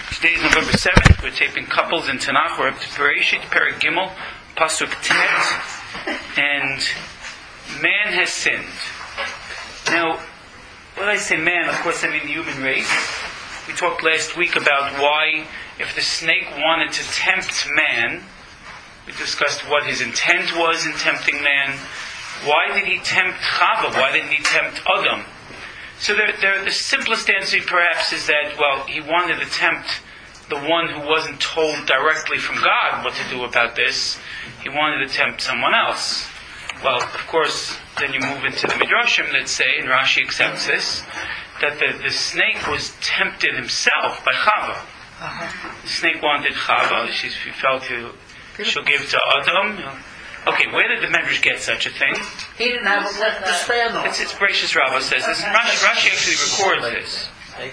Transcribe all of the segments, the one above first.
Today is November 7th. We're taping Couples in Tanakh. We're up to Bereshit, Perek Gimel, Pasuk Tet, and man has sinned. Now, when I say man, of course I mean the human race. We talked last week about why, if the snake wanted to tempt man, we discussed what his intent was in tempting man. Why did he tempt Chava? Why didn't he tempt Adam? So the simplest answer perhaps is that, well, he wanted to tempt the one who wasn't told directly from God what to do about this. He wanted to tempt someone else. Well, of course, then you move into the Midrashim that say, and Rashi accepts this, that the snake was tempted himself by Chava. The snake wanted Chava. She felt she'll give to Adam. Okay, where did the Medrash get such a thing? He didn't have a leg to stand on. It's Bereshit Rabbah says this. Rashi actually records this.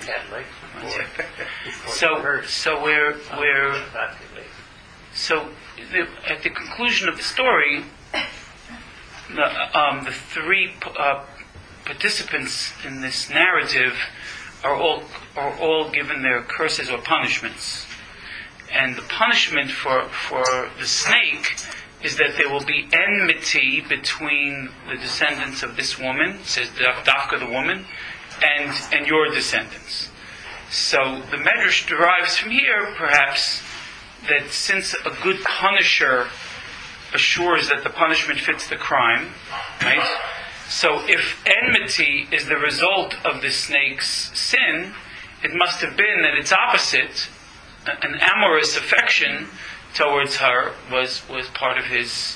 At the conclusion of the story, the three participants in this narrative are all given their curses or punishments, and the punishment for the snake is that there will be enmity between the descendants of this woman, says Dafka the woman, and your descendants. So the Medrash derives from here, perhaps, that since a good punisher assures that the punishment fits the crime, right? So if enmity is the result of the snake's sin, it must have been that its opposite, an amorous affection towards her, was part of his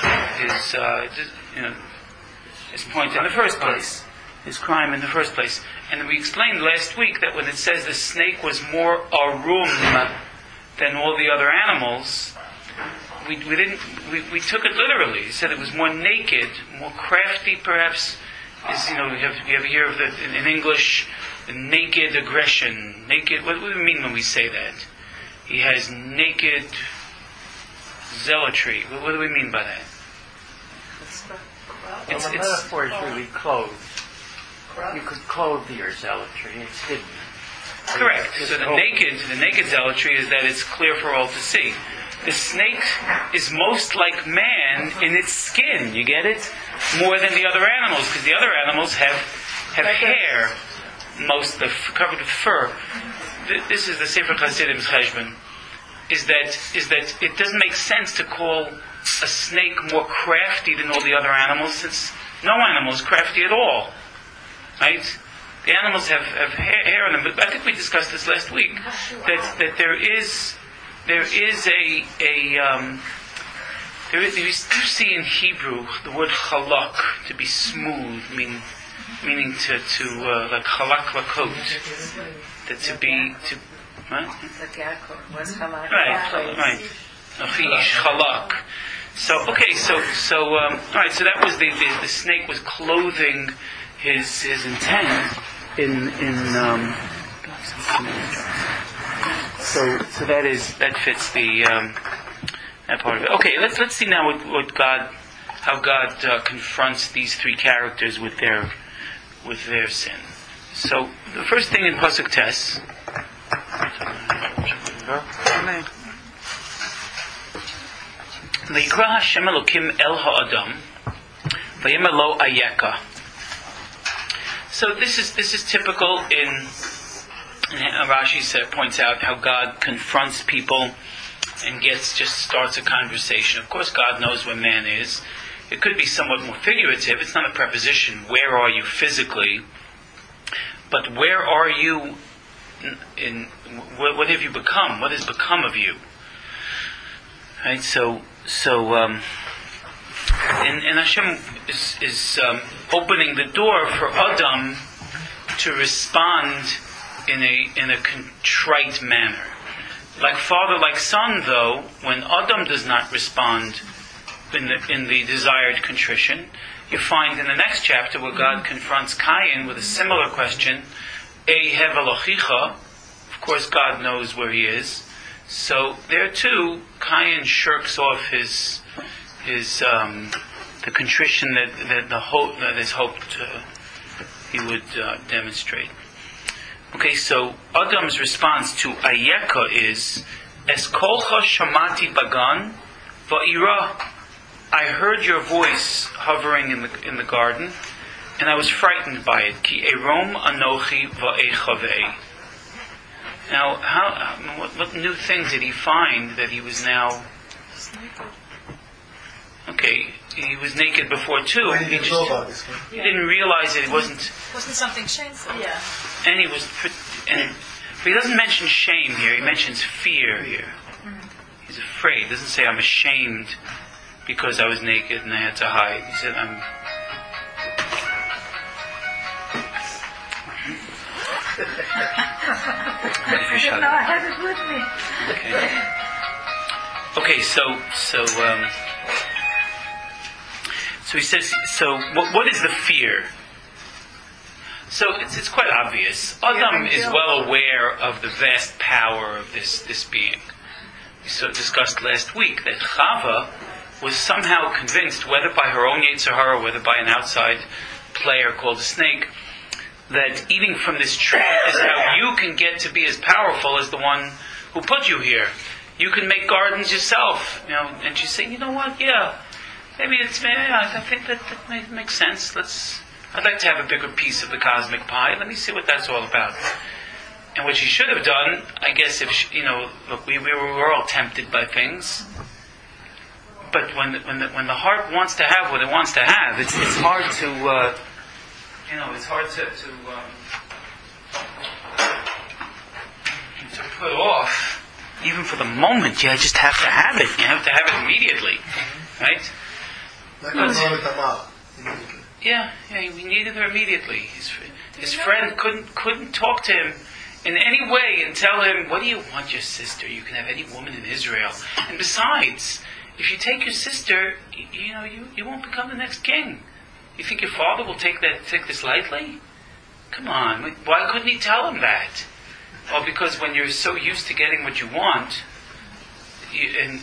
point in the first place, his crime in the first place. And we explained last week that when it says the snake was more arum than all the other animals, we took it literally. It said it was more naked, more crafty, perhaps. You ever hear of in English, the naked aggression? Naked. What do we mean when we say that? He has naked zealotry. What do we mean by that? The metaphor is really clothed. You could clothe your zealotry. It's hidden. Correct. So the naked zealotry is that it's clear for all to see. The snake is most like man in its skin. You get it? More than the other animals, because the other animals have hair, covered with fur. This is the Sefer Chasidim's Cheshbon. Is that it doesn't make sense to call a snake more crafty than all the other animals, since no animal is crafty at all, right? The animals have hair on them, but I think we discussed this last week, that you see in Hebrew the word chalak, to be smooth, meaning to like halak lakot, that to be. Right. Chalak. So all right. So that was the snake was clothing his intent in. So that fits that part of it. Okay, let's see now how God confronts these three characters with their sin. So the first thing in Pasuk Tes. Vayikra Hashem Elokim El Ha'adam Vayemer Lo Ayeka. So this is typical in Rashi points out how God confronts people and starts a conversation. Of course, God knows where man is. It could be somewhat more figurative. It's not a preposition. Where are you physically? But where are you? What have you become? What has become of you? Right. So and Hashem is opening the door for Adam to respond in a contrite manner, like father, like son. Though when Adam does not respond in the desired contrition, you find in the next chapter where God confronts Cain with a similar question. Ehev Elochicha. Of course, God knows where he is. So there too, Cain shirks off the contrition that is hoped he would demonstrate. Okay, so Adam's response to Ayeka is, Es kolcha shamati bagan va'ira. I heard your voice hovering in the garden, and I was frightened by it. Ki erom anochi va'echavei. Now, what new things did he find that he was now? Okay, he was naked before too. He didn't realize it wasn't something shameful. Yeah. And but he doesn't mention shame here. He mentions fear here. He's afraid. He doesn't say I'm ashamed because I was naked and I had to hide. He said I'm. No, I have it with me. Okay, so he says. So what is the fear? So it's quite obvious. Adam is well aware of the vast power of this being. We discussed last week that Chava was somehow convinced, whether by her own Yetzer Hara or whether by an outside player called a snake, that eating from this tree is how you can get to be as powerful as the one who put you here. You can make gardens yourself, And she's saying, you know what? Yeah, I think that makes sense. I'd like to have a bigger piece of the cosmic pie. Let me see what that's all about. And what she should have done, I guess, if she, look, we were all tempted by things. But when the heart wants to have what it wants to have, it's hard to. It's hard to put off, even for the moment. You just have to have it. You have to have it immediately, right? Yeah, we needed her immediately. His friend couldn't talk to him in any way and tell him, "What do you want your sister? You can have any woman in Israel. And besides, if you take your sister, you won't become the next king. You think your father will take this lightly? Come on, why couldn't he tell him that? Well, because when you're so used to getting what you want, you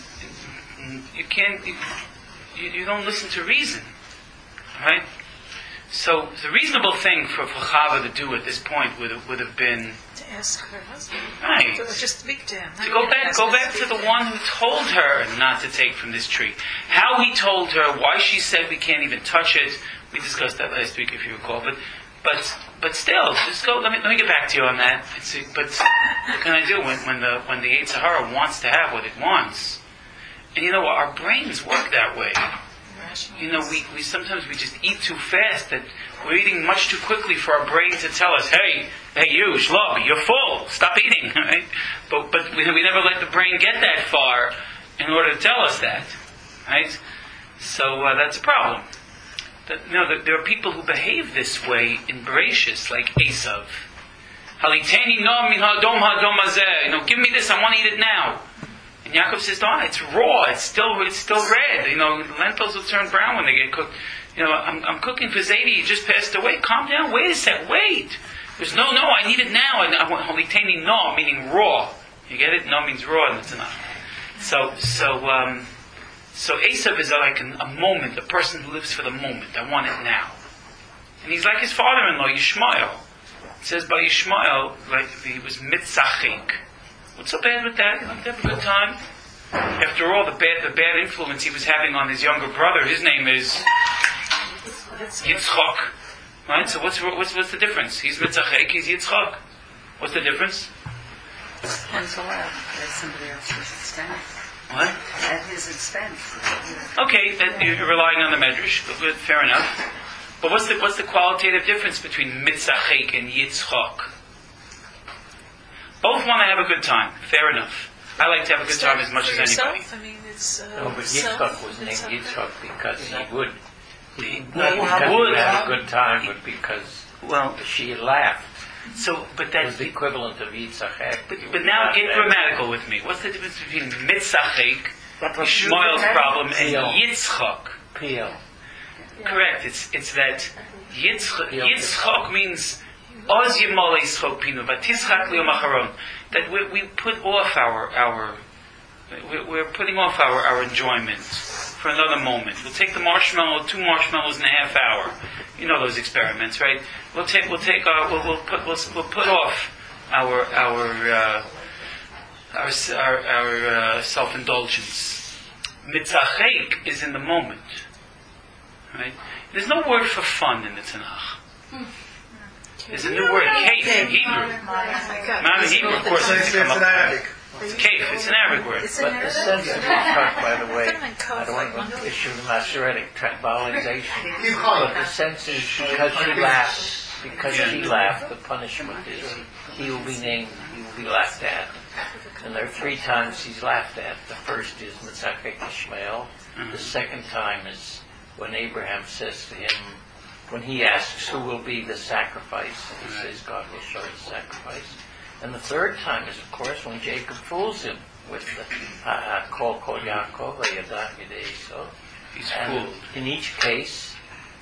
don't listen to reason, right? So the reasonable thing for Chava to do at this point would have been to ask her husband, right? To just speak to him. To go back to the one who told her not to take from this tree. How he told her, why she said we can't even touch it. We discussed that last week, if you recall. But still, just go. Let me get back to you on that. But what can I do when the Yetzer Hara wants to have what it wants? And our brains work that way. We sometimes just eat too fast, that we're eating much too quickly for our brain to tell us, hey you, shlub, you're full, stop eating, right? But we never let the brain get that far in order to tell us that, right? So that's a problem. There are people who behave this way in Bereshis, like Esav. Haliteni no min hadom hadom hazeh. Give me this, I want to eat it now. And Yaakov says, no, it's raw, it's still red. Lentils will turn brown when they get cooked. I'm cooking for Zadie, he just passed away. Calm down, wait a sec, wait. There's no, I need it now. I want Haliteni no, meaning raw. You get it? No means raw in the Tanakh. So Esav is like a moment, a person who lives for the moment. I want it now. And he's like his father-in-law, Yishmael. It says by Yishmael, like he was mitzachik. What's so bad with that? You don't have a good time. After all, the bad influence he was having on his younger brother, his name is Yitzchak. Right? So what's the difference? He's mitzachik, he's Yitzchak. What's the difference? One's allowed at somebody else's expense. What? At his expense. Okay, you're relying on the medrash. Good, fair enough. But what's the qualitative difference between mitzachik and Yitzchak? Both want to have a good time. Fair enough. I like to have a good time as much as anybody. No, but Yitzchak was named Yitzchak because he would. He would have a good time, but because she laughed. So, but that's the equivalent of Yitzchak. But now get grammatical with me. What's the difference between mitzachik, Shmuel's problem, and Yitzchak? Peel. Correct. It's that Yitzchak means Oz Yimol Yitzchak Pinu, but Tischak Liom Acharon. That we put off we're putting off our enjoyment for another moment. We'll take the marshmallow, 2 marshmallows in a half hour. You know those experiments, right? We'll put off self-indulgence. Mitzachek is in the moment. Right? There's no word for fun in the Tanakh. There's a new word, kaif, in Hebrew. Not in Hebrew, of course, it's come up. It's kaif, it's an Arabic word. But the sense of Yitzchak, by the way, I don't want to issue the Masoretic tribalization, but the sense is because she laughed, the punishment is he will be named, he will be laughed at. And there are 3 times he's laughed at. The first is Mitzachek Ishmael. The second time is when Abraham says to him, when he asks who will be the sacrifice, and he says God will show the sacrifice. And the third time is, of course, when Jacob fools him with the Kol Yaakov, Vayadam Yedei Esau. He's fooled. In each case,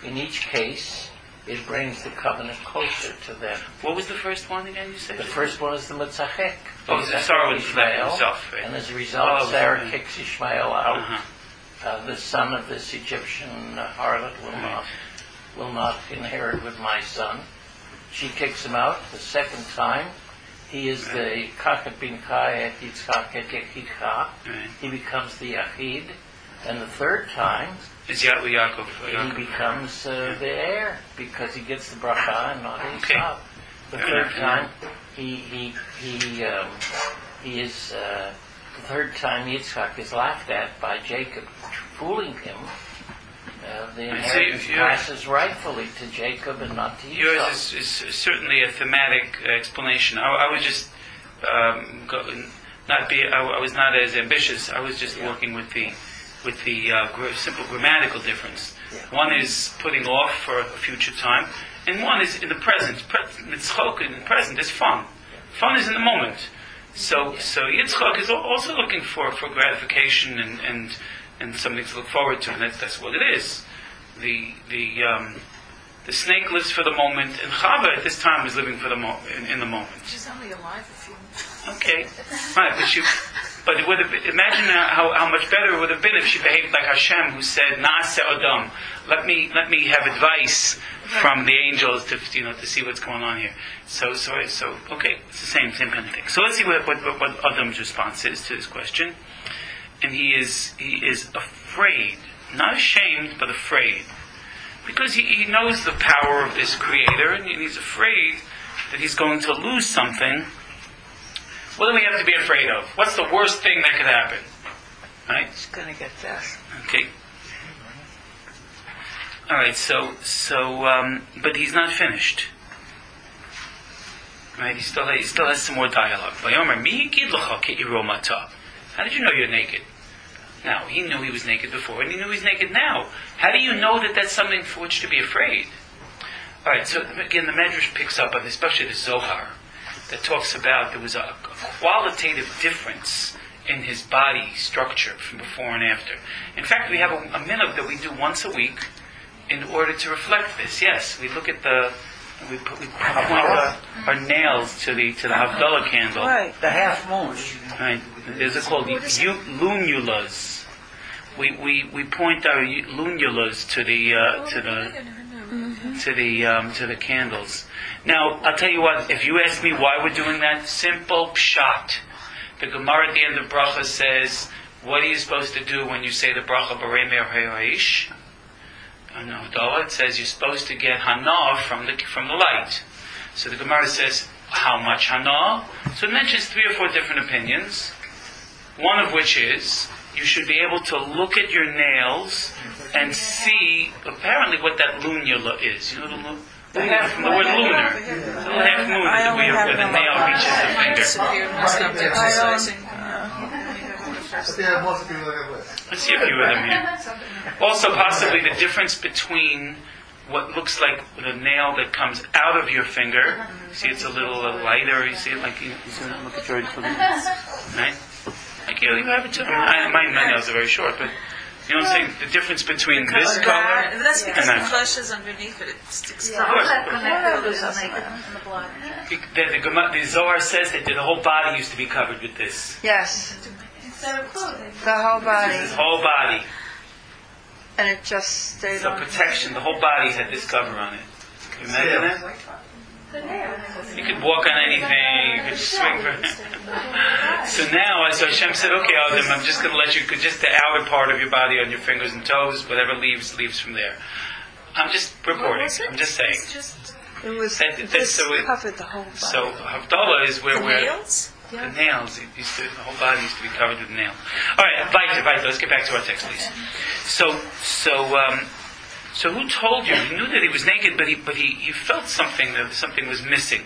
it brings the covenant closer to them. What was the first one again, you said? The first one is the Mitzachek. Oh, Sarah was Ishmael himself. Right? And as a result, Sarah kicks Ishmael out. The son of this Egyptian harlot will not inherit with my son. She kicks him out. The second time, he is the Kachet bin Kai et Yitzchak et Yechidcha. He becomes the Yachid. And the third time, is Yaakov. He becomes the heir because he gets the bracha and not Esau. The third time, he is. The third time Yitzchak is laughed at by Jacob, fooling him. The inheritance passes rightfully to Jacob and not to Esau. Yours is certainly a thematic explanation. I was just I was not as ambitious. I was just working with the simple grammatical difference. Yeah. One is putting off for a future time, and one is in the present. Mitzchok in the present is fun. Fun is in the moment. So Yitzchak is also looking for gratification and something to look forward to, and that's what it is. The snake lives for the moment, and Chava at this time is living for the in the moment. She's only alive a few months. Okay, right, but it would have been, imagine how much better it would have been if she behaved like Hashem, who said, "Naaseh Adam, let me have advice from the angels to see what's going on here." So okay, it's the same kind of thing. So let's see what Adam's response is to this question. And he is afraid, not ashamed, but afraid, because he knows the power of this Creator, and he's afraid that he's going to lose something. What do we have to be afraid of? What's the worst thing that could happen? Right? It's going to get death. Okay. All right. So, but he's not finished. Right? He still has some more dialogue. How did you know you're naked? Now, he knew he was naked before, and he knew he's naked now. How do you know that that's something for which to be afraid? All right. So again, the Medrash picks up on, especially the Zohar, that talks about there was a qualitative difference in his body structure from before and after. In fact, we have a minhag that we do once a week in order to reflect this. Yes, we look at we point our nails to the Havdalah candle. Right, the half moon. Right, these are called lunulas. We point our lunulas to the candles. Now, I'll tell you what, if you ask me why we're doing that, simple pshat. The Gemara at the end of bracha says, what are you supposed to do when you say the bracha Borei Me'or Ha'Ish? And it says you're supposed to get hana from the light. So the Gemara says, how much hana? So it mentions 3 or 4 different opinions. One of which is, you should be able to look at your nails and see apparently what that lunula is. You know the half from the word lunar. The little half moon where the nail reaches the finger. Let's see a few of them here. Also, possibly the difference between what looks like the nail that comes out of your finger. See, it's a little lighter. You see it like you look at George, right? Like you have it too. My nails are very short, but you know what I'm saying? The difference between this color and that's because that. the flesh is underneath it. It sticks Of course. The Zohar says that the whole body used to be covered with this. Yes. The whole body. His whole body. And it just stayed So on. protection. The whole body had this cover on it. Can you imagine that? You could walk on anything. You could swing for. So now, so Hashem said, "Okay, Adam, I'm just going to let you. Just the outer part of your body, on your fingers and toes, whatever leaves from there." I'm just reporting. I'm just saying. It was covered the whole body. So Havdalah is where The nails? the nails. The whole body used to be covered with nail. All right, weiter. Let's get back to our text, please. So who told you? He knew that he was naked, but he felt something, that something was missing.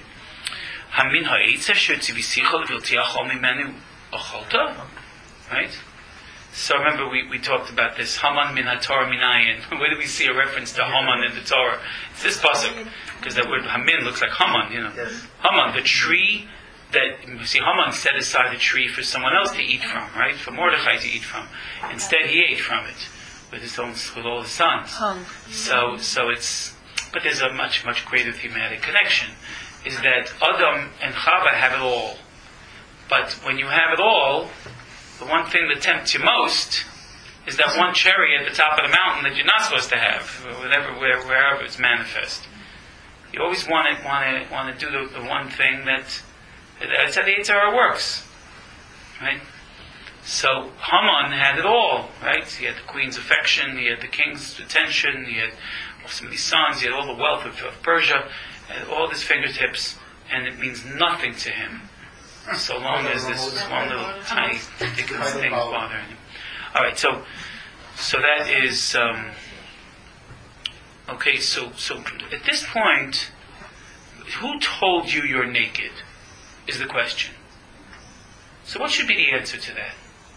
Right? So remember we talked about this Haman min haTorah minayin. Where do we see a reference to Haman in the Torah? It's this pasuk, because that word Hamin looks like Haman. Yes. Haman, the tree that you see. Haman set aside a tree for someone else to eat from, right? For Mordechai to eat from. Instead, he ate from it with all his sons. So it's. But there's a much greater thematic connection. Is that Adam and Chava have it all, but when you have it all, the one thing that tempts you most is that one cherry at the top of the mountain that you're not supposed to have, wherever it's manifest. You always want to do the one thing that's how the Yetzer Hara works, right? So Haman had it all, right? He had the queen's affection, he had the king's attention, he had some of these sons, he had all the wealth of Persia, at all his fingertips, and it means nothing to him. So long as this one little tiny ridiculous thing is bothering him. Alright, so that is okay, so at this point, who told you you're naked? Is the question. So what should be the answer to that?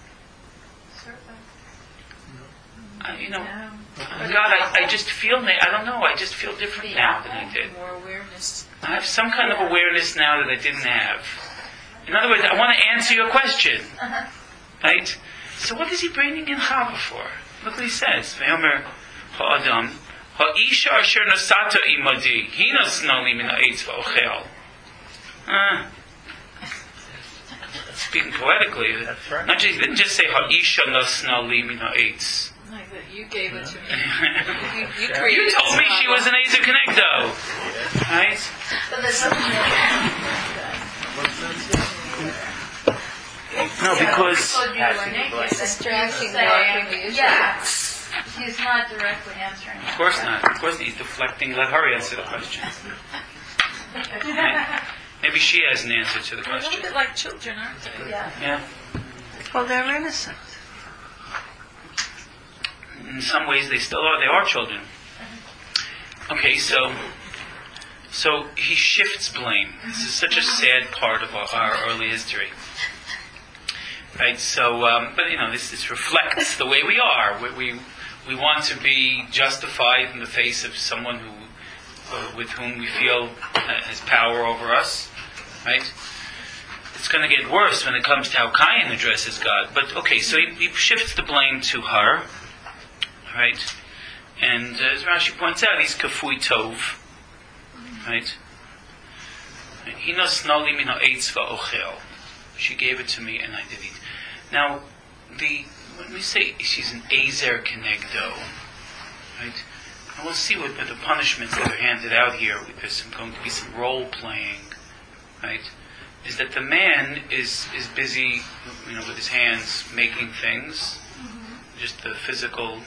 God, I just feel, I don't know, I just feel different now than I did. More awareness. I have some kind of awareness now that I didn't have. In other words, I want to answer your question. Right? So what is he bringing in Chava for? Look what he says. Ve'omer ha'adam ha'isha asher nosata imadi hinasna li min ha'etz va'ochel. Speaking poetically, not just, he didn't just say ha'isha nasna li min ha'etz. Like that you gave it to me. You You told me she was an Ezer Kenegdo. Right? No, because distracting. Yeah. He's not directly answering. of course not. Of course he's deflecting. Let her answer the question. Right? Maybe she has an answer to the They're a little question. bit like children, aren't they? Yeah. Well, they're innocent. In some ways, they still are. They are children. Okay, so he shifts blame. This is such a sad part of our early history. Right, so, but this reflects the way we are. We want to be justified in the face of someone with whom we feel has power over us. Right? It's going to get worse when it comes to how Cain addresses God. But okay, so he shifts the blame to her. Right? And as Rashi points out, he's kafui tov. Right? Hinosnali min ha'etz va'ochel. She gave it to me and I did eat. Now, when we say she's an Ezer Kenegdo, right? And we'll see what the punishments that are handed out here. There's going to be some role playing, right? Is that the man is busy, with his hands making things, just the physical,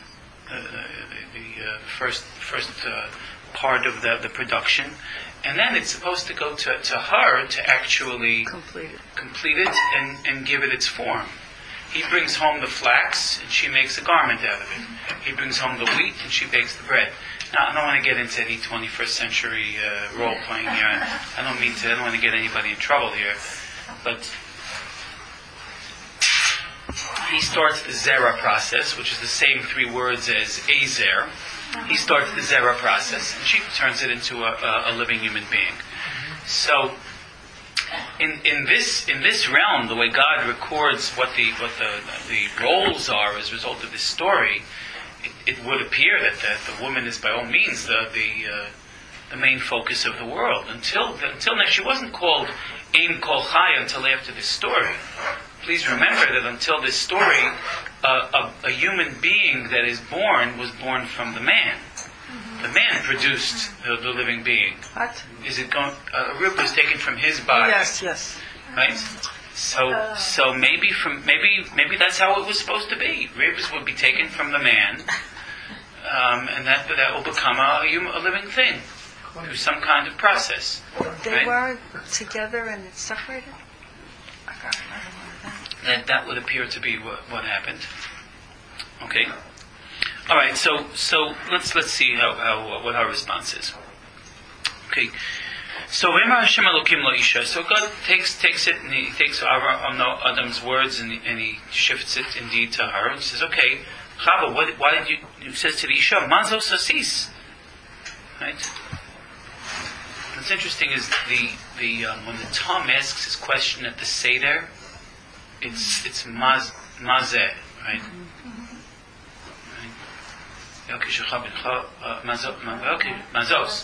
the first part of the production, and then it's supposed to go to her to actually complete it and give it its form. He brings home the flax and she makes a garment out of it. He brings home the wheat and she bakes the bread. Now, I don't want to get into any 21st century role playing here. I don't want to get anybody in trouble here, but he starts the Zera process, which is the same three words as Ezer. He starts the Zera process, and she turns it into a living human being. So, in this realm, the way God records what the roles are as a result of this story, it would appear that the woman is by all means the main focus of the world. Until now, she wasn't called Ein Kol Chai until after this story. Please remember that until this story, a human being that is born was born from the man. The man produced the living being. What? Is it going? A rib was taken from his body. Yes. Right. So maybe that's how it was supposed to be. Ribs would be taken from the man, and that will become a living thing through some kind of process. They were together and it's separated? I can't remember That would appear to be what happened. Okay. All right. So let's see what our response is. Okay. So Hashem Elokim Lo Isha. So God takes it and he takes Adam's words and he shifts it indeed to her and he says, okay, Chava, why did you says to the Isha, Mazo Sasis. Right? What's interesting is the when the Tom asks his question at the Seder, it's mazeh, right? Mazos.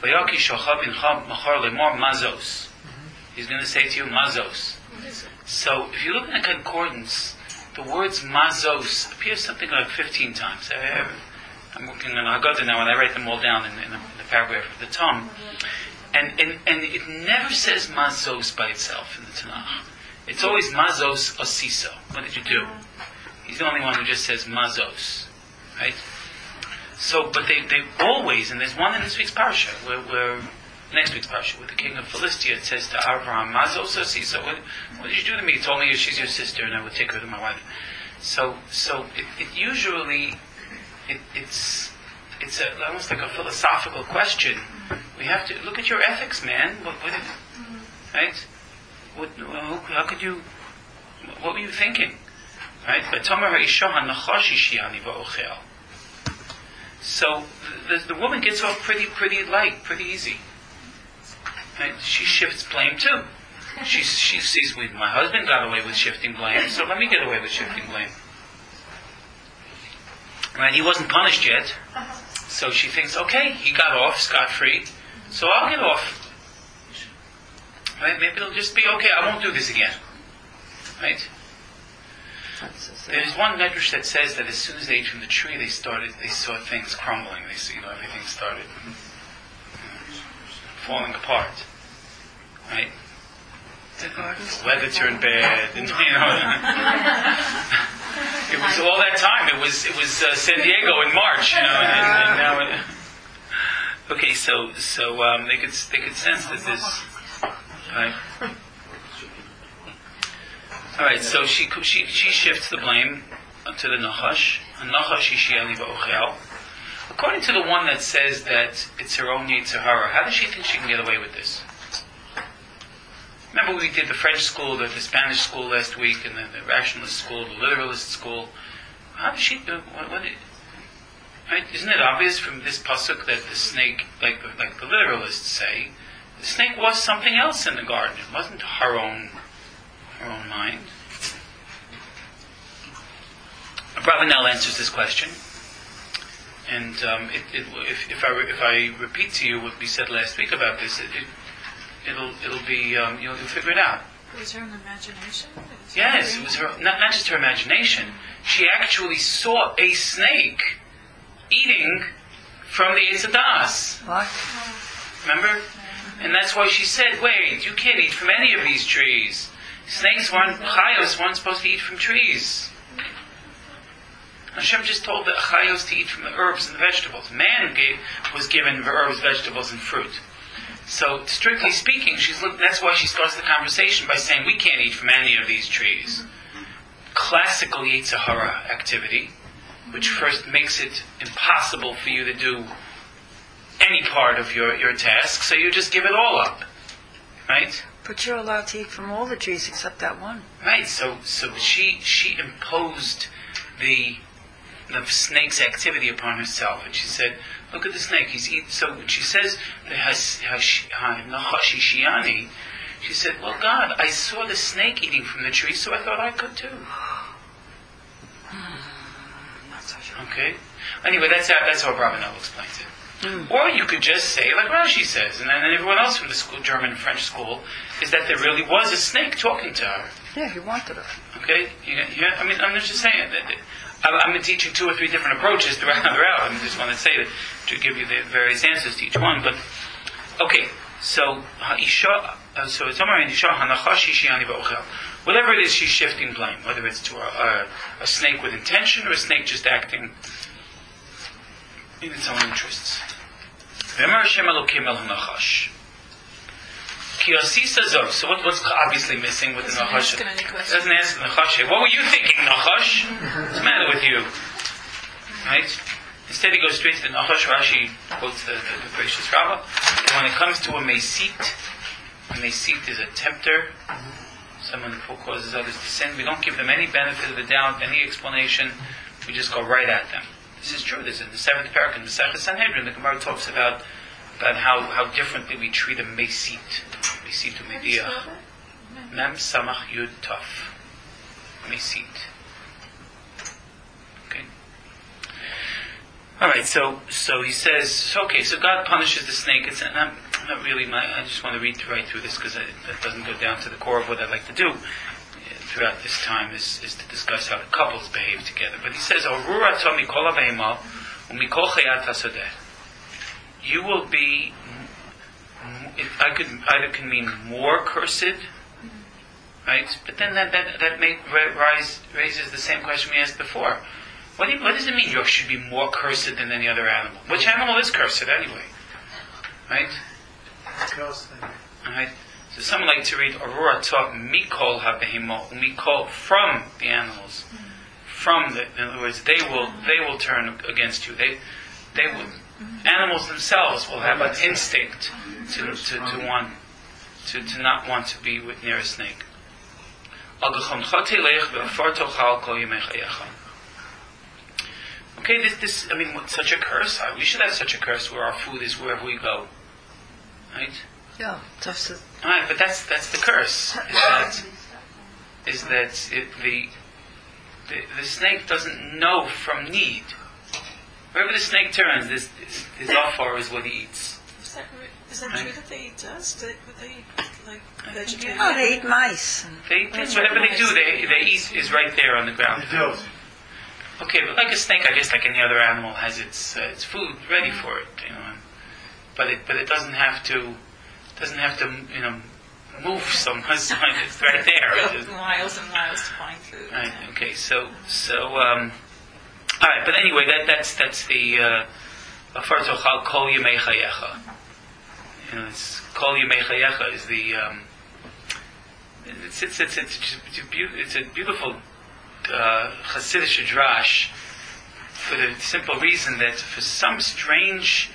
Mazos. He's going to say to you mazos. So if you look in the concordance, the words mazos appear something like 15 times. I'm looking on Haggadah now and I write them all down in the paragraph of the Tom. And it never says mazos by itself in the Tanakh. It's always mazos osiso. What did you do? He's the only one who just says mazos. Right? So, but they always, and there's one in this week's parsha, where next week's parsha, with the king of Philistia, it says to Abraham, mazos osiso. What did you do to me? You told me she's your sister and I would take her to my wife. So it usually, it's almost like a philosophical question. We have to look at your ethics, man. Right? How could you? What were you thinking? Right? So the woman gets off pretty light, pretty easy. Right? She shifts blame too. She sees my husband got away with shifting blame, so let me get away with shifting blame. Right? He wasn't punished yet. So she thinks, okay, he got off scot-free, so I'll get off. Right? Maybe it'll just be okay, I won't do this again. Right? There's one medrash that says that as soon as they ate from the tree, they saw things crumbling. They saw, everything started falling apart. Right? The weather turned bad, and it was all that time. It was San Diego in March, and now. Okay, so they could sense that this. Right. All right. So she shifts the blame to the Nachash. Nachash Ishiani Ba'ochel. According to the one that says that it's her own Yetzer Hara, how does she think she can get away with this? Remember we did the French school, the Spanish school last week, and then the rationalist school, the literalist school. How does she do? Right? Isn't it obvious from this pasuk that the snake, like the literalists say, the snake was something else in the garden. It wasn't her own mind. Abravanel answers this question, and if I repeat to you what we said last week about this, it'll be you'll figure it out. It was her imagination? Yes, it was her. Not just her imagination. She actually saw a snake eating from the Eitz HaDaas. What? Remember? And that's why she said, wait, you can't eat from any of these trees. Chayos weren't supposed to eat from trees. Hashem just told the Chayos to eat from the herbs and the vegetables. Man was given the herbs, vegetables, and fruit. So, strictly speaking, that's why she starts the conversation by saying, we can't eat from any of these trees. Classical Yetzer Hara activity, which first makes it impossible for you to do any part of your task, so you just give it all up. Right? But you're allowed to eat from all the trees except that one. Right, so she imposed the snake's activity upon herself, and she said, look at the snake, he's eating. So when she says, she said, well, God, I saw the snake eating from the tree, so I thought I could too. Okay? Anyway, that's how Abravanel explains it. Or you could just say, like Rashi says, and then everyone else from the school, German and French school, is that there really was a snake talking to her. Yeah, he wanted it. Okay? Yeah, I mean, I'm just saying that I've been teaching 2 or 3 different approaches throughout. I just want to say that to give you the various answers to each one. But okay, so it's whatever it is, she's shifting blame, whether it's to a snake with intention or a snake just acting in its own interests. So what's obviously missing with the Nachash? Doesn't ask the Nachash, what were you thinking, Nachash? What's the matter with you? Right? Instead he goes straight to the Nachash. Rashi quotes the gracious Rabbah. When it comes to a Mesit is a tempter, someone who causes others to sin. We don't give them any benefit of the doubt, any explanation. We just go right at them. This is true. This is in the 7th parak in the Masechah Sanhedrin. The Gemara talks about how differently we treat a Mesit. Mesit Mediach. Mem Samach Yud Taf. Mesit. Okay. All right. So he says, okay. So God punishes the snake. It's not really I just want to read right through this because that doesn't go down to the core of what I'd like to do throughout this time is to discuss how the couples behave together. But he says, Aurura Tomi Kol Aveima Umikol Chayat HaSodeh. You will be. Either can mean more cursed, right? But then that raises the same question we asked before. What does it mean? You should be more cursed than any other animal. Which animal is cursed anyway? Right? Right. So someone like to read Aurora taught Mikol HaBehimo, Mikol from the animals, in other words, they will turn against you. They will. Animals themselves will have an instinct to not want to be near a snake. Okay, this I mean, such a curse. We should have such a curse where our food is wherever we go, right? Yeah, just. All right, but that's the curse. Is that the snake doesn't know from need. Wherever the snake turns, his offer is what he eats. Is that true that they eat dust? They eat like vegetarian? Oh, they eat mice. Whatever they do, they eat is right there on the ground. Okay, but like a snake, I guess, like any other animal, has its food ready for it, But it doesn't have to move so much. It's right there. Miles and miles to find food. Right. Okay. So. All right, but anyway, that's the Afartochal Kol Yemei Chayecha. It's Kol Yemei Chayecha is the it's a beautiful Hasidic drash for the simple reason that for some strange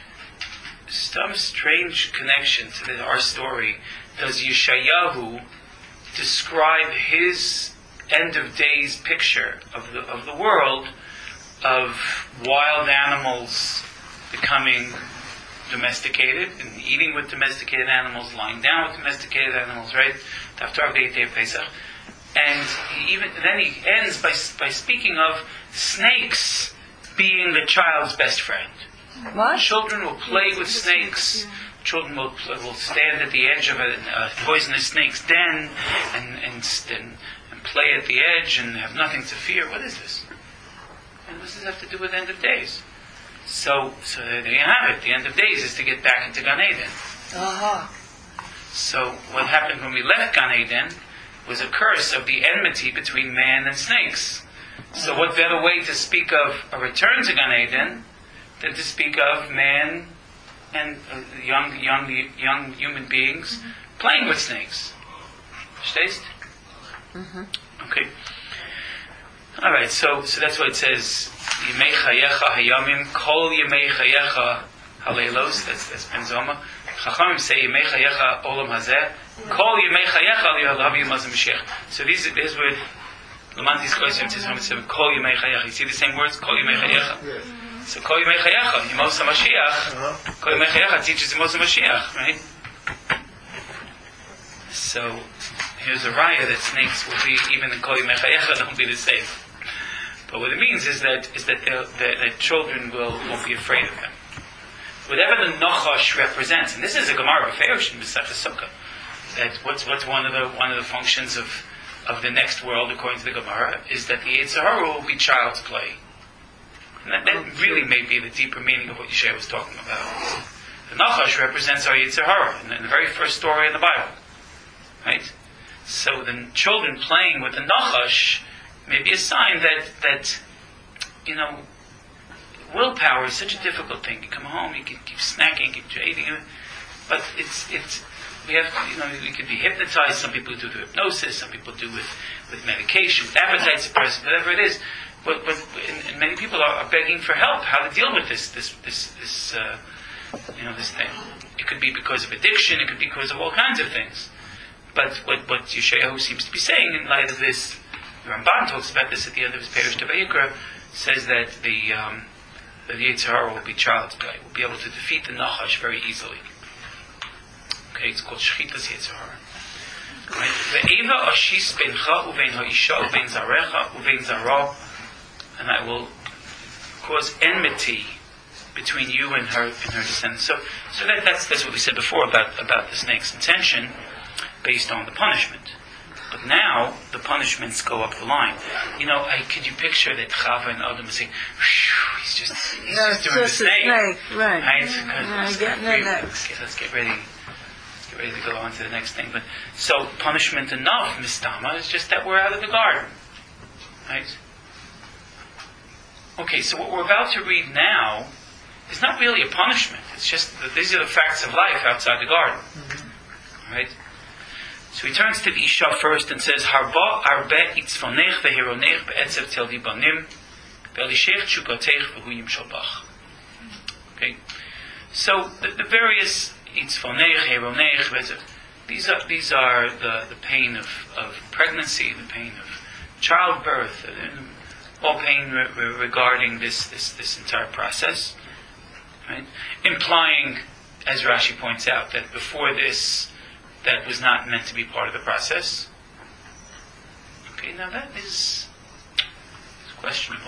connection to our story, does Yeshayahu describe his end of days picture of the world, of wild animals becoming domesticated and eating with domesticated animals, lying down with domesticated animals, right? After the 8th day of Pesach. And he ends by speaking of snakes being the child's best friend. What? Children will play with snakes. Children will stand at the edge of a poisonous snake's den and play at the edge and have nothing to fear. What is this? And what does this have to do with end of days? So there you have it. The end of days is to get back into Gan Eden. Uh-huh. So what happened when we left Gan Eden was a curse of the enmity between man and snakes. So what better way to speak of a return to Gan Eden than to speak of man and young human beings playing with snakes? Verstehst? Mm-hmm. Okay. All right. So that's why it says Yemei Chayecha Hayamim Kol Yemei Chayecha Haleilos. That's Ben Zoma. Chachamim say Yemei Chayecha Olam Hazeh Kol Yemei Chayecha Li'Alav Yimaz Mashiach. So these were Lamantis Koysim says Kol Yemei Chayecha. You see the same words? Kol Yemei Chayecha. So Kol Yemei Chayecha Yimaz Mashiach. Kol Yemei Chayecha teaches Yimaz Mashiach, right? So here's a raya that snakes will be, even in Kol Yemei Chayecha, they'll be the same. But what it means is that the children won't be afraid of them. Whatever the Nachash represents, and this is a Gemara Ferush in Masechah Sukkah, that what's one of the functions of of the next world, according to the Gemara, is that the Yetzer Hara will be child's play. And that really may be the deeper meaning of what Yeshaya was talking about. The Nachash represents our Yetzer Hara in the very first story in the Bible. Right? So the children playing with the Nachash may be a sign that willpower is such a difficult thing. You come home, you can keep snacking, keep eating, but we have we could be hypnotized. Some people do through hypnosis, some people do with medication, with appetite suppressant, whatever it is. But and many people are begging for help, how to deal with this thing. It could be because of addiction, it could be because of all kinds of things. But what Yeshayahu seems to be saying in light of this, the Ramban talks about this at the end of his Perush Vayikra, says that the Yetzer Hara will be child's play, will be able to defeat the Nachash very easily. Okay, it's called Shchitas Yetzer Hara. Ve'eva ashis beincha uvein ha'isha uvein zarecha uvein zara, and I will cause enmity between you and her descendants. So that's what we said before about the snake's intention, based on the punishment. But now the punishments go up the line. Could you picture that Chava and Adam are saying, he's just doing the snake. Right. Getting there next. Okay, let's get ready to go on to the next thing. But so punishment enough, Mistama, is just that we're out of the garden. Right? Okay, so what we're about to read now is not really a punishment. It's just that these are the facts of life outside the garden. Mm-hmm. Right? So he turns to the Isha first and says, Harba arbe itzfonech vehironech be'etzev tel dibanim ve'elishech tshukotech v'huyim shalbach. Okay? So the various itzfonech, hironech, these are the pain of pregnancy, the pain of childbirth, all pain regarding this entire process. Right? Implying, as Rashi points out, that before this, that was not meant to be part of the process. Okay, now that is questionable.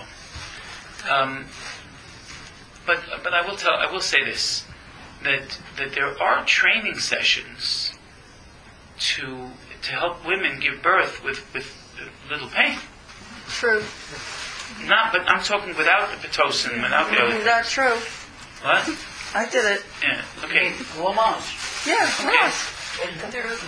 But I will say this, that there are training sessions to help women give birth with little pain. True. But I'm talking without the Pitocin, without the other. That's true. What? I did it. Yeah. Okay. Yeah, okay. There are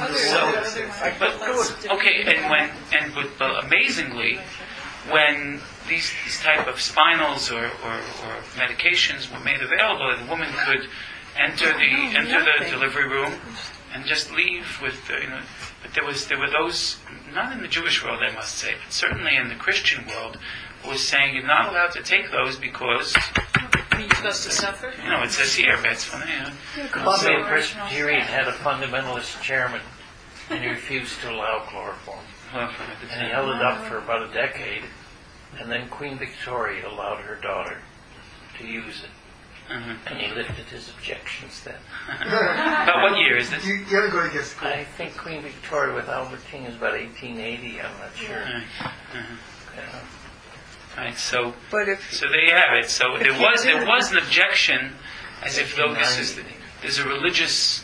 other but amazingly, when these type of spinals or medications were made available, the woman could enter the delivery room and just leave with But there were those, not in the Jewish world, I must say, but certainly in the Christian world, who was saying you're not allowed to take those because you're supposed to suffer. It says here, but it's funny. Columbia Presbyterian had a fundamentalist chairman, and he refused to allow chloroform. And he held it up for about a decade, and then Queen Victoria allowed her daughter to use it. Mm-hmm. And he lifted his objections then. About what year is this? You haven't gone against the I think Queen Victoria with Albert King is about 1880, I'm not sure. Right, so there you have it. So there was an objection, as if though there's a religious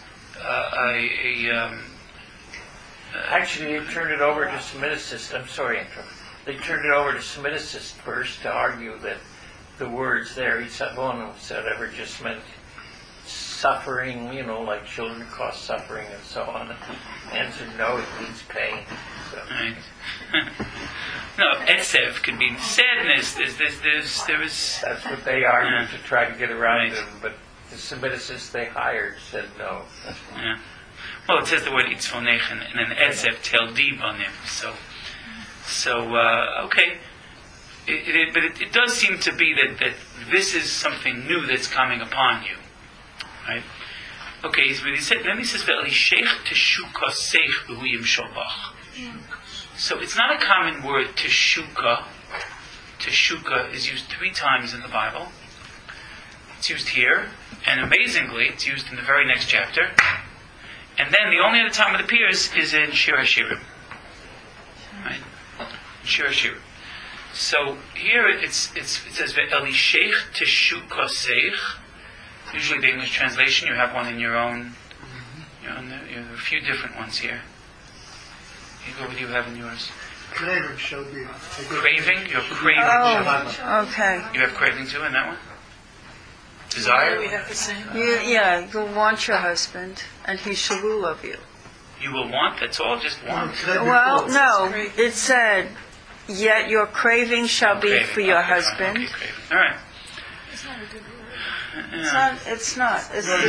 Actually, they turned it over to Semiticists. I'm sorry, they turned it over to Semiticists first to argue that the words there, whatever, just meant suffering, like children cause suffering and so on. And answered no, it means pain. So. Right. No, etzev could be sadness. There is. That's what they argued to try to get around it, but the Semiticists they hired said no. Yeah. Well, it says the word itzfonech and then etzev tel dibanim. So okay. But it does seem to be that this is something new that's coming upon you, right? Okay, he said. Then he says, "Ve'elishech teshuka seich v'huyim shalbach." So it's not a common word, teshuka. Teshuka is used 3 times in the Bible. It's used here, and amazingly, it's used in the very next chapter. And then the only other time it appears is in Shir HaShirim, right? Shir HaShirim. So here it says Ve'elishech teshuka seich. Usually the English translation, you have one in your own. You have a few different ones here. What do you have in yours? Craving shall be. Craving? You're craving. Oh, okay. You have craving too in that one? Yeah, Desire? we have the same. You'll want your husband, and he shall rule over you. You will want? That's all? Just want? Well, no. It said, yet your craving shall be Craving. for your Okay, fine. husband. Okay, craving. All right. It's not a good word. It's not.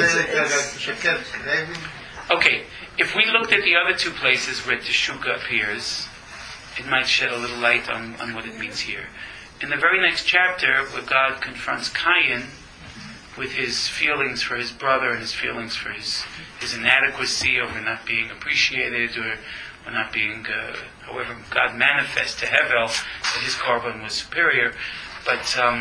Okay, if we looked at the other two places where teshuka appears, it might shed a little light on what it means here. In the very next chapter, where God confronts Cain with his feelings for his brother and his feelings for his inadequacy over not being appreciated or not being, however God manifests to Hevel that his korban was superior. But,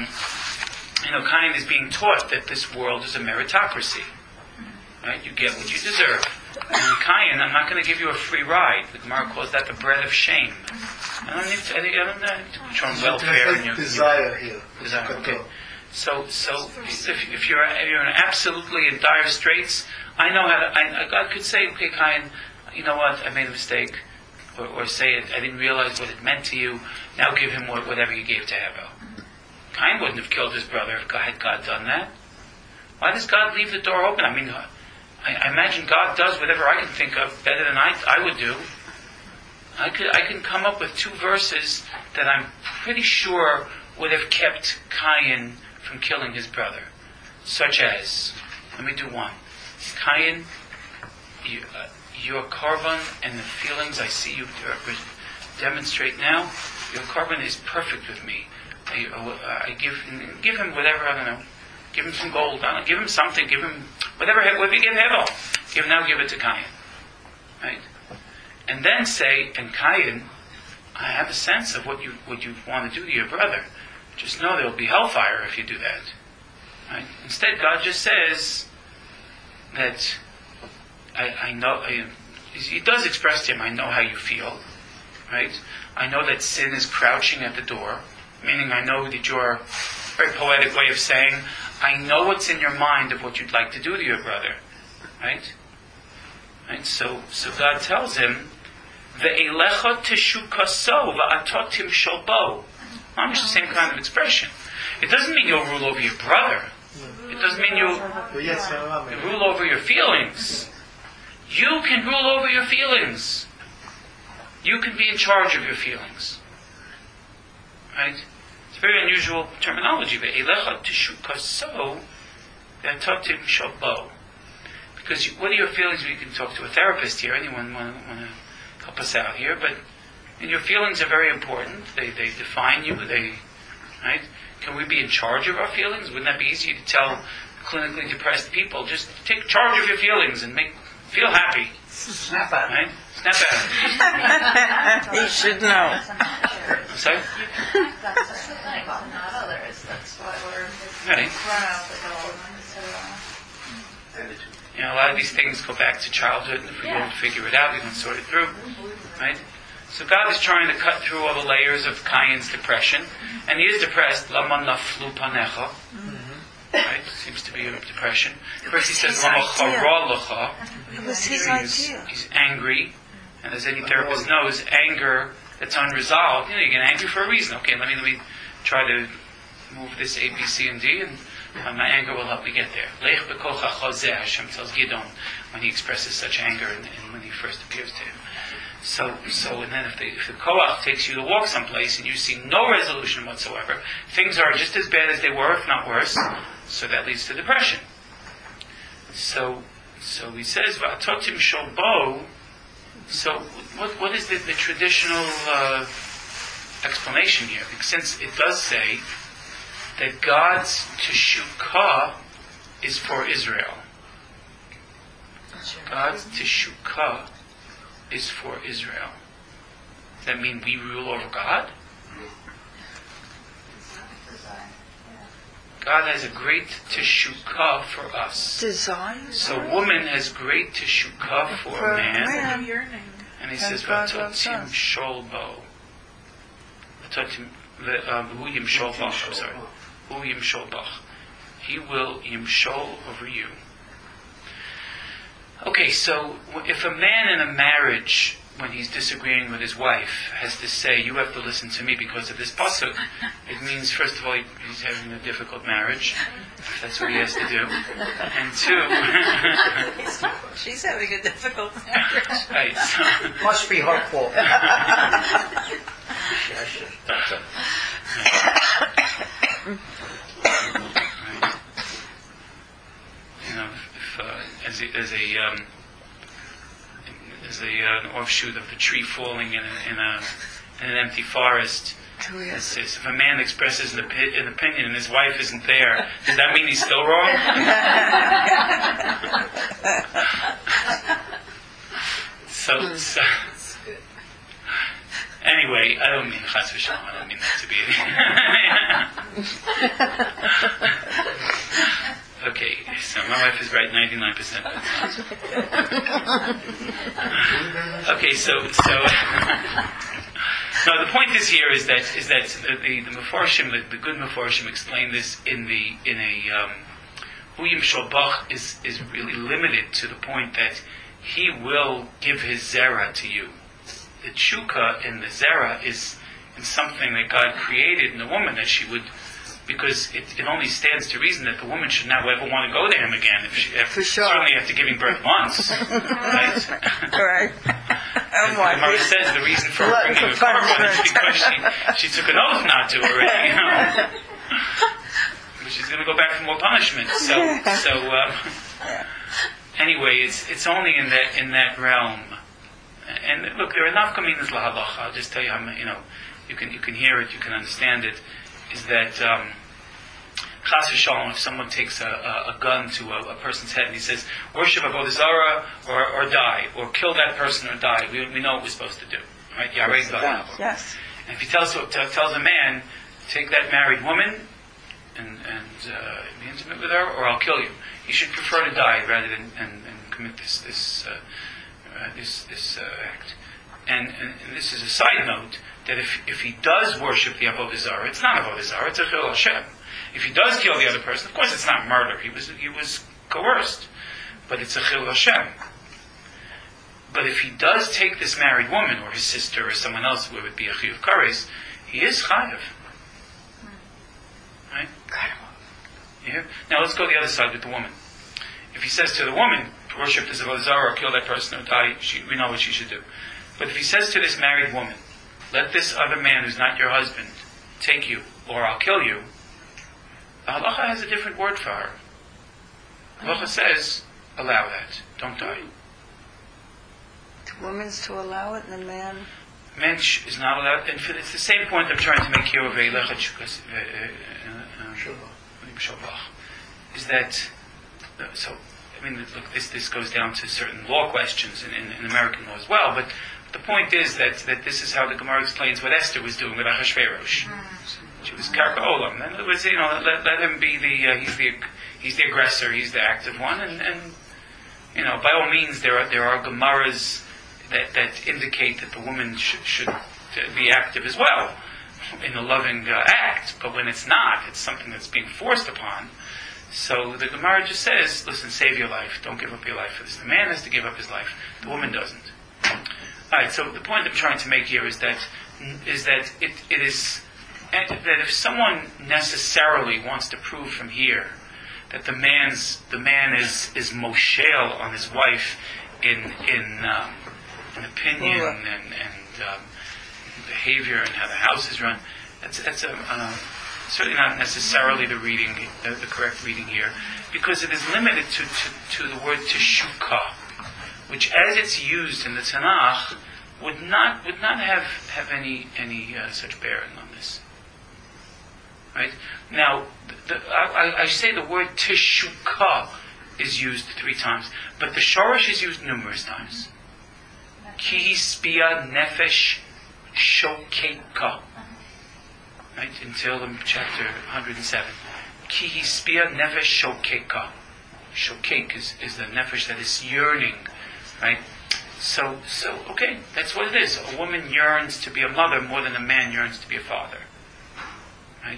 Cain is being taught that this world is a meritocracy. Right? You get what you deserve. And Cain, I'm not going to give you a free ride. The Gemara calls that the bread of shame. I don't need to put your own welfare in your desire here. Desire. Okay. So if you're absolutely in dire straits, I know how to. God could say, okay, Cain, you know what? I made a mistake, or say it. I didn't realize what it meant to you. Now give him whatever you gave to Hevel. Cain wouldn't have killed his brother if had God done that. Why does God leave the door open? I mean, I imagine God does whatever I can think of better than I would do. I can come up with two verses that I'm pretty sure would have kept Cain from killing his brother. Such as, let me do one. Cain, your korban and the feelings I see you demonstrate now, your korban is perfect with me. I give him whatever, I don't know. Give him some gold, give him something, give him whatever you give Hevel. Give it to Cain. Right? And then say, and Cain, I have a sense of what you want to do to your brother. Just know there will be hellfire if you do that. Right? Instead, God just says that I know. He does express to him, I know how you feel. Right? I know that sin is crouching at the door. Meaning, I know that you're, very poetic way of saying, I know what's in your mind of what you'd like to do to your brother. Right? Right? So God tells him, Ve'elecha teshukaso va'atot timshol bo. It's the same kind of expression. It doesn't mean you'll rule over your brother. It doesn't mean you'll rule over your feelings. You can rule over your feelings. You can be in charge of your feelings. Right? It's very unusual terminology. Ve'elecha teshukaso va'atot timshol bo. Because what are your feelings? We can talk to a therapist here. Anyone want to help us out here? But your feelings are very important. They define you. Right? Can we be in charge of our feelings? Wouldn't that be easy to tell clinically depressed people? Just take charge of your feelings and feel happy. Snap at right? Snap at He should know. I'm sorry? That's not others. That's why we're Right. run out the door. A lot of these things go back to childhood, and if we don't figure it out, we don't sort it through. Right? So God is trying to cut through all the layers of Cain's depression, and he is depressed. Lama naflu panecha. Right? Seems to be a depression. First he says, Lama chara lecha. It was his idea. He's angry, and as any therapist knows, anger that's unresolved, you get angry for a reason. Okay, let me try to move this A, B, C, and D, and my anger will help me get there. Lech bekocha chazeh, Hashem tells Gidon when he expresses such anger and when he first appears to him. So, and then if the koach takes you to walk someplace and you see no resolution whatsoever, things are just as bad as they were, if not worse. So that leads to depression. So he says, "Va'atotim sholbo." So what is the traditional explanation here? Because since it does say that God's teshukah is for Israel. God's teshukah is for Israel. Does that mean we rule over God? God has a great teshukah for us. Desire? So woman has great teshukah for a man. And he says, V'atotim sholbo. V'atotim hu yimshol bach. I'm sorry. Hu yimshol bach. He will yimshol over you. Okay, so if a man in a marriage when he's disagreeing with his wife, has to say, you have to listen to me because of this pasuk, it means, first of all, he's having a difficult marriage. That's what he has to do. And two... She's having a difficult marriage. Right, so... Must be her fault. Right. You know, if, as an offshoot of the tree falling in an empty forest. If a man expresses an opinion and his wife isn't there, does that mean he's still wrong? so anyway, I don't mean chas v'shalom. I don't mean that to be okay, so my wife is right 99%. Okay, so no, the point is here is that the Mefarshim, the good Mefarshim, explain this in a Huyim Shalbach is really limited to the point that he will give his zera to you. The tshuka in the zera is in something that God created in the woman, that she would, because it only stands to reason that the woman should not ever want to go to him again, certainly after giving birth once. Right? Right. And the Gemara says the reason for her bringing a korban is because she took an oath not to already. But she's going to go back for more punishment. So anyway, it's only in that realm. And look, there are enough kaminas lahalacha. I'll just tell you how you can hear it, you can understand it. Is that chas v'shalom, if someone takes a gun to a person's head and he says, worship Avodah Zarah or die, or kill that person or die, we know what we're supposed to do. Right? Yarei God. Yes. And if he tells a man, take that married woman and be intimate with her, or I'll kill you. He should prefer to die rather than commit this act. And this is a side note, that if he does worship the Avodah Zarah, it's not Avodah Zarah, it's a Chil Hashem. If he does kill the other person, of course it's not murder, he was coerced, but it's a Chil Hashem. But if he does take this married woman, or his sister, or someone else, who would be a Chiyuv Kares, he is Chayav. Right? Yeah? Now let's go the other side with the woman. If he says to the woman, worship this Avodah Zarah, or kill that person, or die, we know what she should do. But if he says to this married woman, let this other man who's not your husband take you, or I'll kill you, the halacha has a different word for her. The halacha says, allow that, don't die. The woman's to allow it, and the man... Man is not allowed, and it's the same point I'm trying to make here of Eilechet Shabach, is that, so, I mean, look, this goes down to certain law questions in American law as well, but the point is that this is how the Gemara explains what Esther was doing with Achashverosh. She was karka olam. And it was, let him be he's the aggressor, he's the active one, and by all means there are Gemaras that indicate that the woman should be active as well in a loving act. But when it's not, it's something that's being forced upon. So the Gemara just says, listen, save your life. Don't give up your life for this. The man has to give up his life. The woman doesn't. Alright, so the point I'm trying to make here is that it is that if someone necessarily wants to prove from here that the man is moshel on his wife in opinion and behavior and how the house is run, that's certainly not necessarily the correct reading here, because it is limited to the word teshukah, which, as it's used in the Tanakh, would not have any such bearing on this. Right? Now, I say the word teshukah is used 3 times, but the shorish is used numerous times. Ki hispia nefesh shokeka. Right? Until chapter 107. Ki hispia nefesh shokeka. Shokek is the nefesh that is yearning. Right? So okay, that's what it is. A woman yearns to be a mother more than a man yearns to be a father. Right?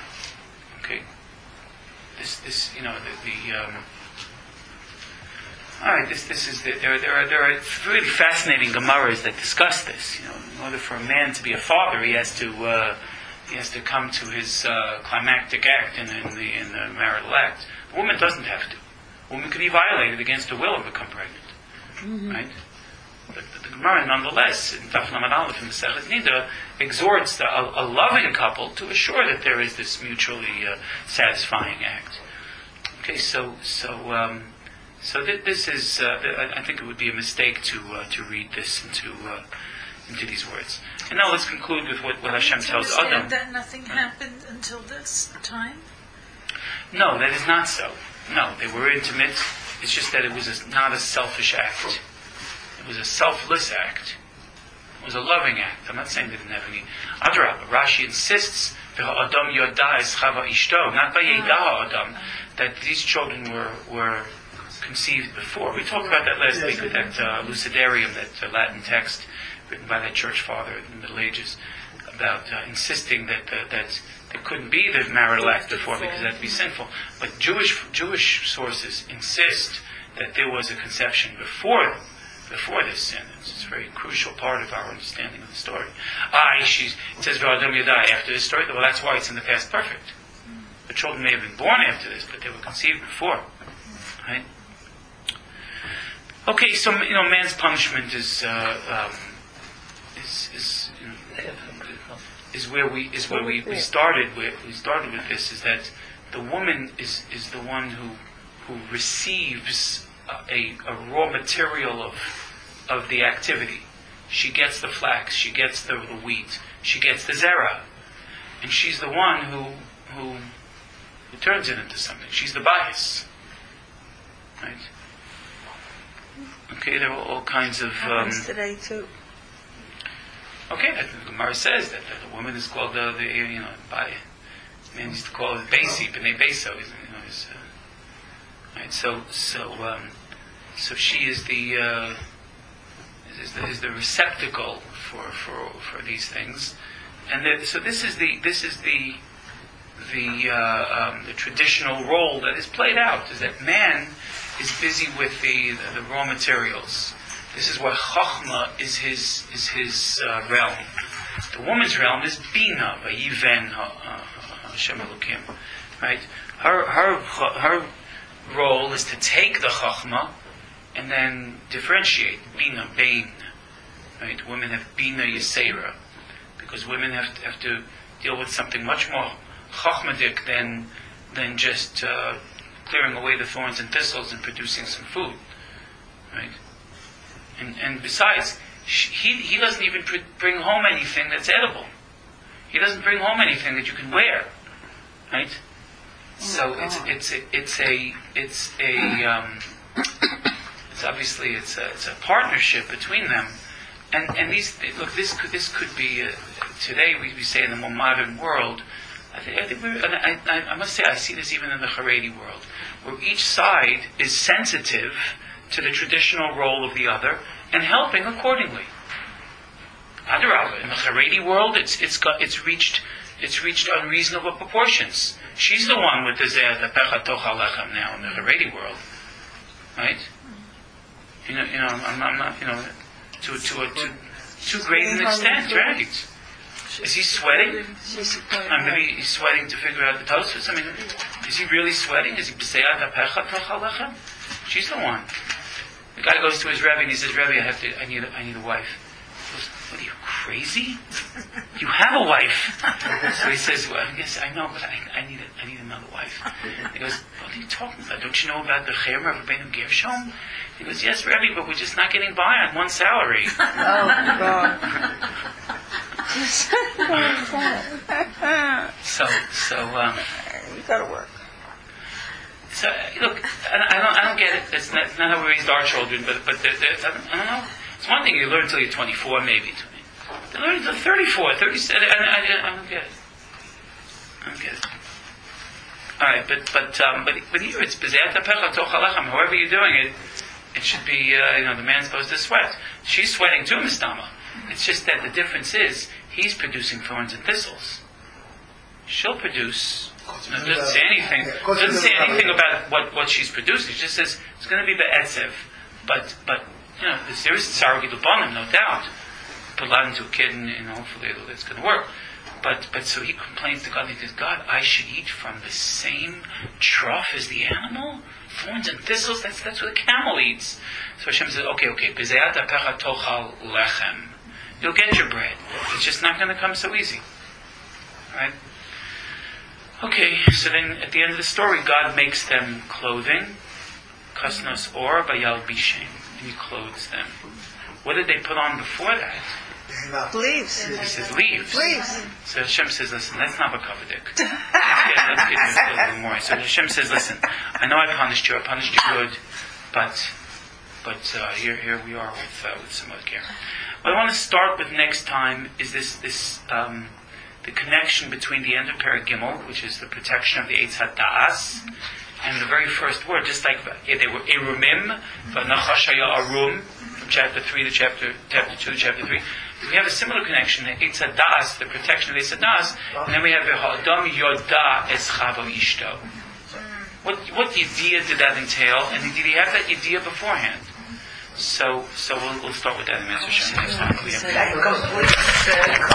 Okay. This All right, this is there are really fascinating Gemaras that discuss this. In order for a man to be a father, he has to come to his climactic act in the marital act. A woman doesn't have to. A woman can be violated against her will and become pregnant, right? But the Gemara, nonetheless, in Daf Lamed Aleph in the Masechet Nida, exhorts a loving couple to assure that there is this mutually satisfying act. Okay, so this is. I think it would be a mistake to read this into these words. And now let's conclude with what Hashem tells Adam. That nothing happened until this time? No, that is not so. No, they were intimate. It's just that it was not a selfish act. It was a selfless act. It was a loving act. I'm not saying they didn't have any. Adrabah, Rashi insists, Adam Yodah es Chava Ishto, not by Yedah Adam, that these children were conceived before. We talked about that last week with that Lucidarium, that Latin text written by that church father in the Middle Ages, about insisting that there couldn't be the marital act before because that would be sinful. But Jewish sources insist that there was a conception before this sin. It's a very crucial part of our understanding of the story. It says V'adam Yadai after this story. Well, that's why it's in the past perfect. The children may have been born after this, but they were conceived before. Right? Okay, so man's punishment is where we started with. We started with this is that the woman is the one who receives a raw material of the activity. She gets the flax, she gets the wheat, she gets the zera, and she's the one who turns it into something. She's the bias, right? Okay, there were all kinds of. Happens today too. Okay, the Gemara says that the woman is called by man used to call it basi, but beso, right? So she is the the receptacle for these things, and so this is the traditional role that is played out is that man is busy with the raw materials. This is what Chachma is his realm. The woman's realm is Bina, Vayiven Hashem Elokim. Right? Her role is to take the Chachma and then differentiate Bina, Bain. Right? Women have Bina Yisera because women have to deal with something much more Chachmadik than just clearing away the thorns and thistles and producing some food. Right? And besides, he doesn't even bring home anything that's edible. He doesn't bring home anything that you can wear, right? So it's obviously a partnership between them, and this could be today we say in the more modern world. I must say I see this even in the Haredi world, where each side is sensitive to the traditional role of the other and helping accordingly. Adarabah, in the Haredi world, it's reached unreasonable proportions. She's the one with the pecha tochal lechem now in the Haredi world, right? I'm not to too great an extent, right? Is he sweating? Maybe he's sweating to figure out the Tosfos. Is he really sweating? Is he b'seyat pecha tochal lechem? She's the one. The guy goes to his Rebbe and he says, Rebbe, I need a wife. He goes, what are you, crazy? You have a wife. So he says, well, yes, I know, but I need another wife. He goes, what are you talking about? Don't you know about the Chaymer of Rabbeinu Gershom? He goes, yes, Rebbe, but we're just not getting by on one salary. Oh, God. You gotta work. So look, I don't get it. It's not how we raised our children, but I don't know. It's one thing you learn until you're 24, maybe. They learn until 34, 37. I don't get it. All right, but here it's b'zeyat pecha tochal lechem. However you're doing it should be the man's supposed to sweat. She's sweating too, Mistama. It's just that the difference is he's producing thorns and thistles. She'll produce. Doesn't say anything. Doesn't say anything about what she's producing. It just says it's going to be be'etzev. But there is Tzara Gilubanim, no doubt. Put a lot into a kid, and hopefully it's going to work. But so he complains to God. He says, God, I should eat from the same trough as the animal? Thorns and thistles? That's what a camel eats. So Hashem says, okay. B'zeat apecha tochal lechem. You'll get your bread. It's just not going to come so easy. Right? Okay, so then at the end of the story, God makes them clothing. Kasnos or bayal bishem. And he clothes them. What did they put on before that? Leaves. He says leaves. So Hashem says, listen, that's not a kavadik. Let's get into a little more. So Hashem says, listen, I know I punished you good, but here we are with some other care. What I want to start with next time is this the connection between the end of Perek Gimel, which is the protection of the Eitz HaDa'as, and the very first word, just like they were Erumim, V'nachash haya arum, from chapter 3 to chapter 2 to chapter 3. We have a similar connection, the Eitz HaDa'as, the protection of the Eitz HaDa'as, and then we have the Ha'adam Yoda Es Chavo Ishto. What idea did that entail, and did he have that idea beforehand? So we'll start with that in Master Shem next time.